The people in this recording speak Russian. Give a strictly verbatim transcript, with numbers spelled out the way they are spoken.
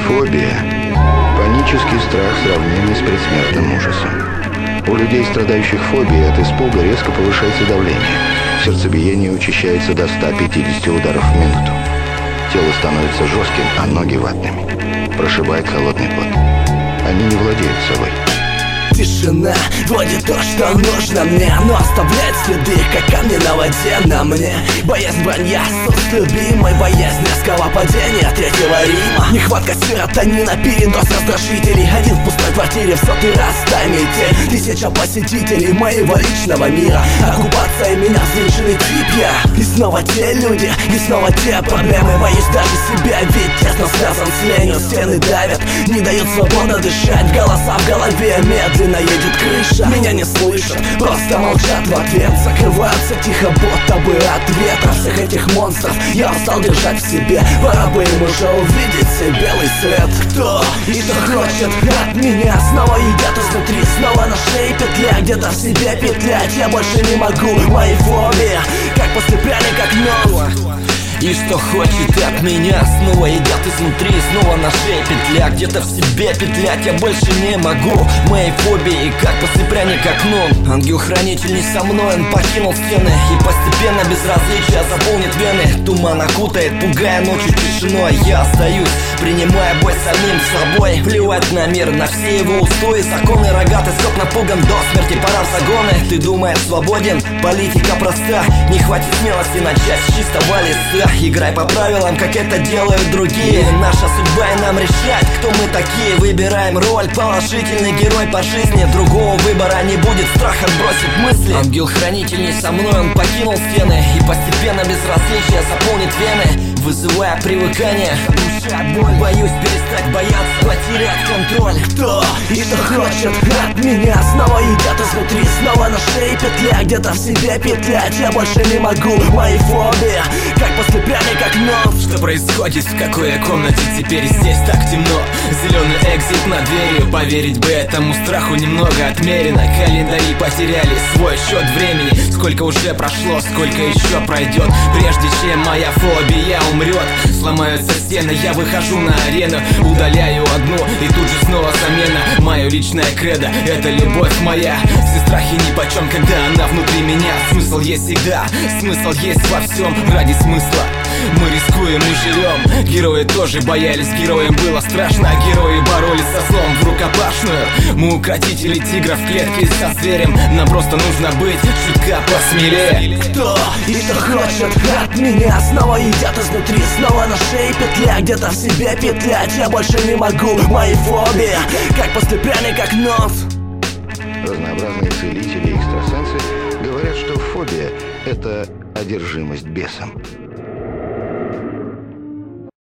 Фобия – панический страх, сравнимый с предсмертным ужасом. У людей, страдающих фобией, от испуга резко повышается давление. Сердцебиение учащается до ста пятидесяти ударов в минуту. Тело становится жестким, а ноги ватными. Прошибает холодный пот. Они не владеют собой. Тишина, вроде то, что нужно мне, но оставляет следы, как камни на воде на мне. Боязнь вранья, с любимой, боязнь резкого падения Третьего Рима. Нехватка серотонина, передоз раздражителей. Один в пустой квартире в сотый раз дай метель. Тысяча посетителей моего личного мира. Оккупация меня взвешенный тип я. И снова те люди, и снова те проблемы. Боюсь даже себя, ведь тесно связан с ленью. Стены давят, не дают свободно дышать. Голоса в голове медленно едет крыша. Меня не слышат, просто молчат в ответ. Закрываются тихо, будто бы от ветра. Всех этих монстров я устал держать в себе. Пора бы им уже увидеть себе белый свет. Кто и что хочет от меня снова едят изнутри. Снова на шее петля, где-то в себе петлять. Я больше не могу, мои фобии как после пряника нос. И что хочет от меня, снова едят изнутри, снова на шее петля, где-то в себе петлять я больше не могу. Мои фобии, как после пряника кном. Ангел-хранитель не со мной, он покинул стены. И постепенно безразличие заполнит вены. Туман окутает, пугая ночью тишиной. Я остаюсь, принимая бой самим собой. Плевать на мир, на все его устои. Законы рогатый скот напуган до смерти, пора в загоны. Ты думаешь свободен, политика проста. Не хватит смелости начать с чистого листа. Играй по правилам, как это делают другие. Наша судьба и нам решать, кто мы такие. Выбираем роль, положительный герой по жизни. Другого выбора не будет, страх отбросит мысли. Ангел-хранитель не со мной, он покинул стены. И постепенно безразличие заполнит вены, вызывая привыкание. Душа боль, боюсь перестать бояться, потерять контроль. Кто и что хочет от меня снова едят изнутри. Снова на шее петля, где-то в себе петлять я больше не могу. Мои фобии как после пряника нос. Что происходит, в какой я комнате? Теперь здесь так темно. Зеленый экзит над дверью. Поверить бы этому страху немного отмерено. Календари потеряли свой счет времени. Сколько уже прошло, сколько еще пройдет, прежде чем моя фобия умрет. Сломаются стены, я выхожу на арену. Удаляю одну и тут же снова замена. Мое личное кредо — это любовь моя. Все страхи нипочем, когда она внутри меня. Смысл есть всегда, смысл есть во всем. Ради смысла мы рискуем, мы живем. Герои тоже боялись, героям было страшно. А герои боролись со злом в рукопашную. Мы укротители тигров в клетке со зверем. Нам просто нужно быть чутка посмелее. Кто и что хочет от меня снова едят изнутри. Снова на шее петля, где-то в себе петлять я больше не могу. Мои фобии как после пряника нос. Разнообразные целители и экстрасенсы говорят, что фобия – это одержимость бесом.